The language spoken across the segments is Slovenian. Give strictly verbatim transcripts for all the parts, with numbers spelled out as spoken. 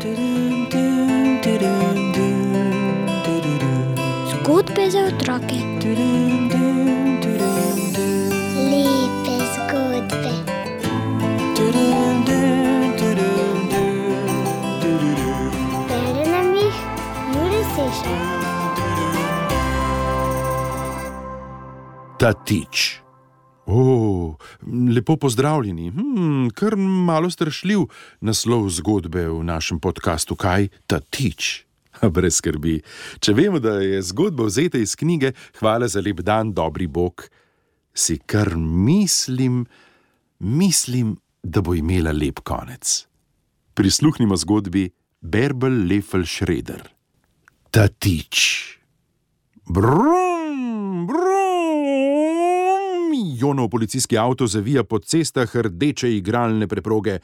Zgodbe za otroke. Lepe zgodbe. Bere nam jih Jure Sešar. Tatič. O, lepo pozdravljeni. Hmm, kar malo strašljiv naslov zgodbe v našem podkastu. Kaj? Tatič. Brez skrbi. Če vemo, da je zgodba vzeta iz knjige Hvala za lep dan, dobri Bog, si kar mislim, mislim, da bo imela lep konec. Prisluhnimo zgodbi Bärbel Lefel Schroeder. Tatič. Brum, brum. Jonov policijski avto zavija po cestah rdeče igralne preproge.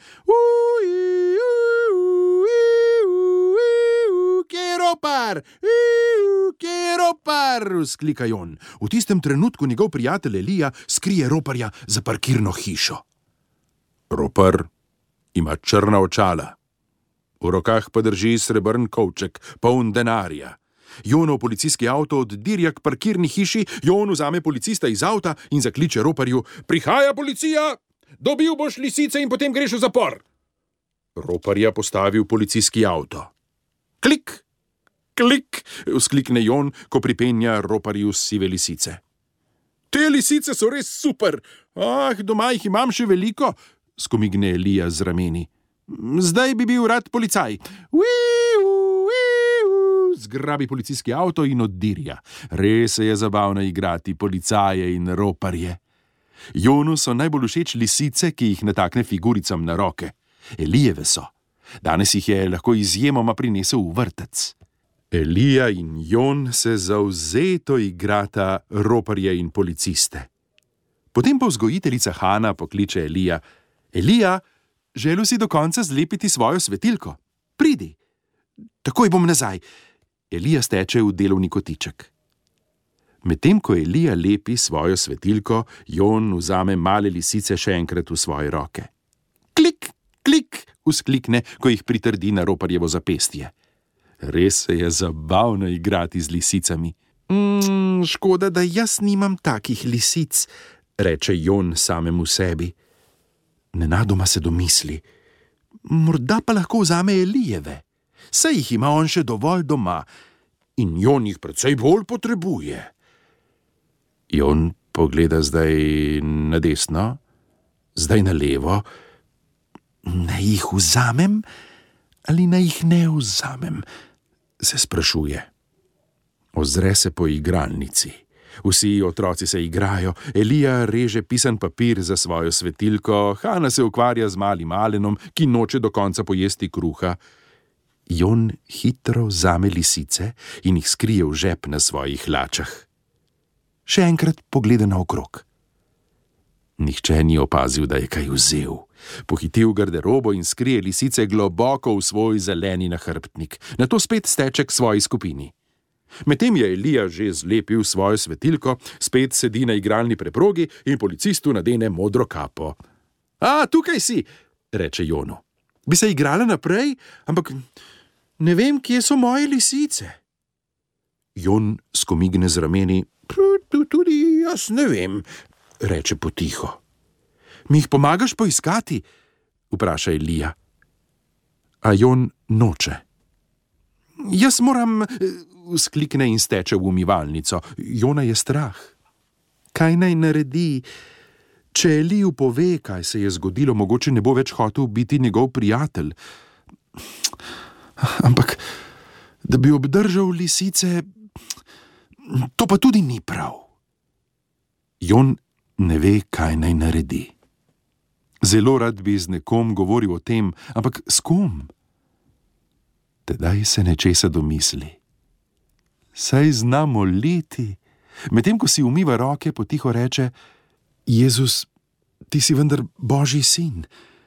Ropar, kje ropar, vzklika Jon. V tistem trenutku njegov prijatelj Elija skrije roparja za parkirno hišo. Ropar ima črna očala. V rokah pa drži srebrn kovček, poln denarja. Jonov policijski avto oddirja k parkirni hiši, Jon vzame policista iz avta in zakliče roparju: Prihaja policija, dobil boš lisice in potem greš v zapor. Roparja postavi v policijski avto. Klik! Klik, vzklikne Jon, ko pripenja roparju sive lisice. Te lisice so res super. Ah, doma jih imam še veliko, skomigne Elija z rameni. Zdaj bi bil rad policaj. Uiu, uiu, zgrabi policijski avto in oddirja. Res je zabavno igrati policaje in roparje. Jonu so najbolj všeč lisice, ki jih natakne figuricam na roke. Elijeve so. Danes jih je lahko izjemoma prinesel v vrtec. Elija in Jon se zavzeto igrata roparje in policiste. Potem pa vzgojiteljica Hana pokliče Elija. Elija, želel si do konca zlepiti svojo svetilko? Pridi. Takoj bom nazaj. Elija steče v delovni kotiček. Medtem ko Elija lepi svojo svetilko, Jon vzame male lisice še enkrat v svoje roke. Klik, klik, vzklikne, ko jih pritrdi na roparjevo zapestje. Res se je zabavno igrati z lisicami. Mm, škoda, da jaz nimam takih lisic, reče Jon samemu sebi. Nenadoma se domisli. Morda pa lahko vzame Elijeve. Saj jih ima on še dovolj doma in Jon jih precej bolj potrebuje. Jon pogleda zdaj na desno, zdaj na levo. Naj jih vzamem ali naj jih ne vzamem? Se sprašuje. Ozre se po igralnici. Vsi otroci se igrajo, Elija reže pisan papir za svojo svetilko, Hana se ukvarja z malim Alenom, ki noče do konca pojesti kruha. Jon hitro vzame lisice in jih skrije v žep na svojih hlačah. Še enkrat pogleda naokrog. Nihče ni opazil, da je kaj vzel. Pohiti v garderobo in skrije lisice globoko v svoj zeleni nahrbtnik. Nato spet steče k svoji skupini. Medtem je Elija že zlepil svojo svetilko, spet sedi na igralni preprogi in policistu nadene modro kapo. A, tukaj si, reče Jonu. Bi se igrala naprej, ampak ne vem, kje so moje lisice. Jon skomigne z rameni. Tudi jaz ne vem, reče potiho. Mi jih pomagaš poiskati? Vpraša Elija. A Jon noče. Jaz moram, vzklikne in steče v umivalnico. Jona je strah. Kaj naj naredi? Če Eliju pove, kaj se je zgodilo, mogoče ne bo več hotel biti njegov prijatelj. Ampak, da bi obdržal lisice, to pa tudi ni prav. Jon ne ve, kaj naj naredi. Zelo rad bi z nekom govoril o tem, ampak s kom? Tedaj se nečesa domisli. Saj zna moliti. Medtem ko si umiva roke, potiho reče: Jezus, ti si vendar Božji sin.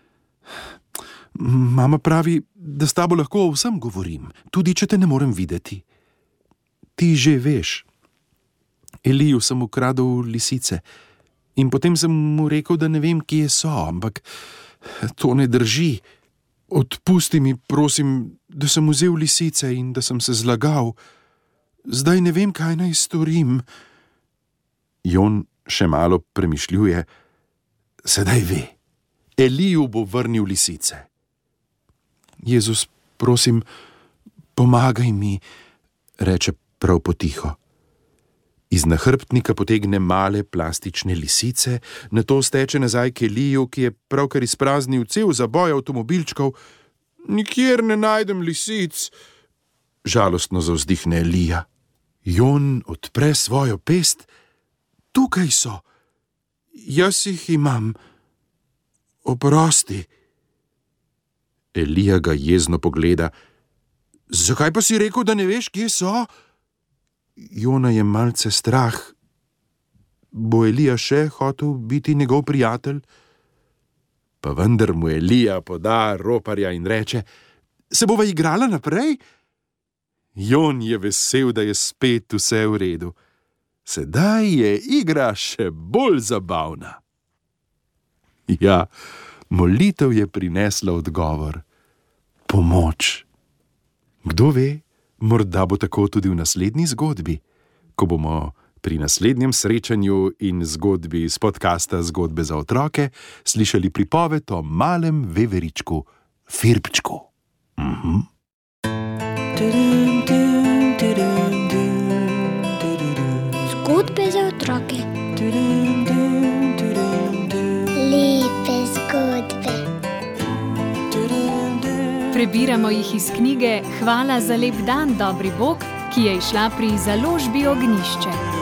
Mama pravi, da s tabo lahko o vsem govorim, tudi če te ne morem videti. Ti že veš. Eliju sem ukradel lisice in potem sem mu rekel, da ne vem, kje so, ampak to ne drži. Odpusti mi, prosim, da sem vzel lisice in da sem se zlagal. Zdaj ne vem, kaj naj storim. Jon še malo premišljuje. Sedaj ve. Eliju bo vrnil lisice. Jezus, prosim, pomagaj mi, reče prav potiho. Iz nahrbtnika potegne male plastične lisice, nato steče nazaj k Eliju, ki je pravkar izpraznil cel zaboj avtomobilčkov. Nikjer ne najdem lisic, žalostno zavzdihne Elija. Jon odpre svojo pest. Tukaj so. Jaz jih imam. Oprosti. Elija ga jezno pogleda. Zakaj pa si rekel, da ne veš, kje so? Jona je malce strah. Bo Elija še hotel biti njegov prijatelj? Pa vendar mu Elija poda roparja in reče: Se bova igrala naprej? Jon je vesel, da je spet vse v redu. Sedaj je igra še bolj zabavna. Ja, molitev je prinesla odgovor. Pomoč. Kdo ve? Morda bo tako tudi v naslednji zgodbi, ko bomo pri naslednjem srečanju in zgodbi iz podcasta Zgodbe za otroke slišali pripoved o malem veveričku Firpčku. Mhm. Zgodbe za otroke. Lepe zgodbe. Prebiramo jih iz knjige Hvala za lep dan, dobri Bog, ki je izšla pri založbi Ognjišče.